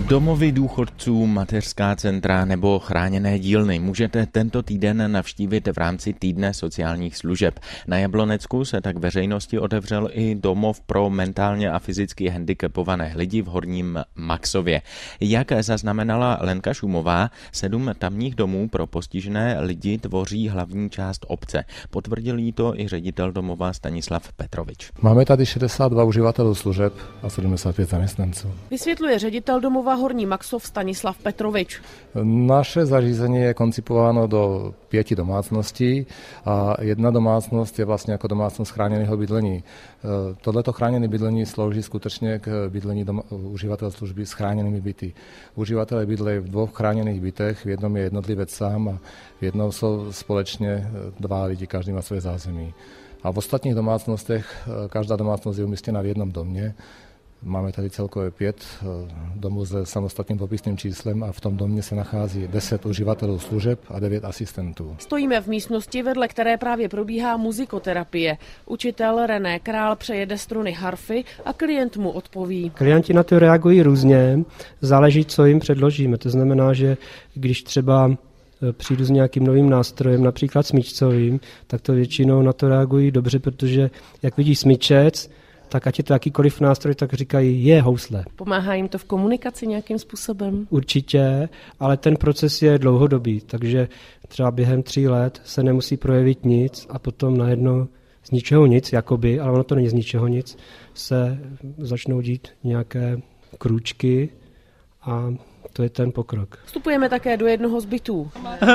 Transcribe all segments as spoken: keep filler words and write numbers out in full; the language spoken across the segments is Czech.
Domovy důchodců, mateřská centra nebo chráněné dílny můžete tento týden navštívit v rámci týdne sociálních služeb. Na Jablonecku se tak veřejnosti otevřel i domov pro mentálně a fyzicky handicapované lidi v Horním Maxově. Jak zaznamenala Lenka Šumová, sedm tamních domů pro postižené lidi tvoří hlavní část obce. Potvrdil jí to i ředitel domova Stanislav Petrovič. Máme tady šedesát dva uživatelů služeb a sedmdesát pět zaměstnanců. Vysvětluje ředitel domova Horní Maxov Stanislav Petrovič. Naše zařízení je koncipováno do pěti domácností a jedna domácnost je vlastně jako domácnost chráněného bydlení. Tohleto chráněné bydlení slouží skutečně k bydlení doma, uživatel služby s chráněnými byty. Uživatelé bydlejí v dvou chráněných bytech, v jednom je jednotlivec sám a v jednom jsou společně dva lidi, každý má své zázemí. A v ostatních domácnostech každá domácnost je umístěna v jednom domě. Máme tady celkově pět domů se samostatným popisným číslem a v tom domě se nachází deset uživatelů služeb a devět asistentů. Stojíme v místnosti, vedle které právě probíhá muzikoterapie. Učitel René Král přejede struny harfy a klient mu odpoví. Klienti na to reagují různě, záleží, co jim předložíme. To znamená, že když třeba přijdu s nějakým novým nástrojem, například smyčcovým, tak to většinou na to reagují dobře, protože jak vidí smyčec, tak ať je to jakýkoliv nástroj, tak říkají, je housle. Pomáhá jim to v komunikaci nějakým způsobem? Určitě, ale ten proces je dlouhodobý, takže třeba během tří let se nemusí projevit nic a potom najednou z ničeho nic, jakoby, ale ono to není z ničeho nic, se začnou dít nějaké krůčky a to je ten pokrok. Vstupujeme také do jednoho z bytů.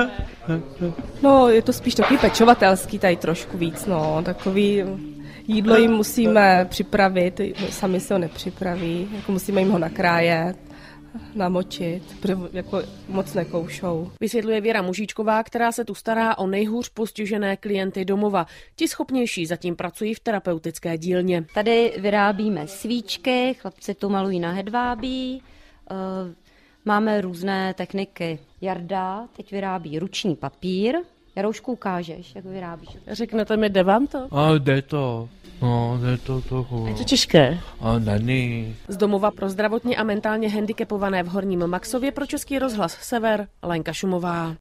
No, je to spíš takový pečovatelský, tady trošku víc, no, takový jídlo jim musíme připravit, sami se ho nepřipraví, jako musíme jim ho nakrájet, namočit, protože jako moc nekoušou. Vysvětluje Věra Mužíčková, která se tu stará o nejhůř postižené klienty domova. Ti schopnější zatím pracují v terapeutické dílně. Tady vyrábíme svíčky, chlapci tu malují na hedvábí, máme různé techniky. Jarda teď vyrábí ruční papír. Jaroušku, ukážeš, jak vyrábíš? Řeknete mi, jde vám to? A jde to. No, jde to trochu. Je to těžké? A není. Z domova pro zdravotně a mentálně handicapované v Horním Maxově pro Český rozhlas Sever Lenka Šumová.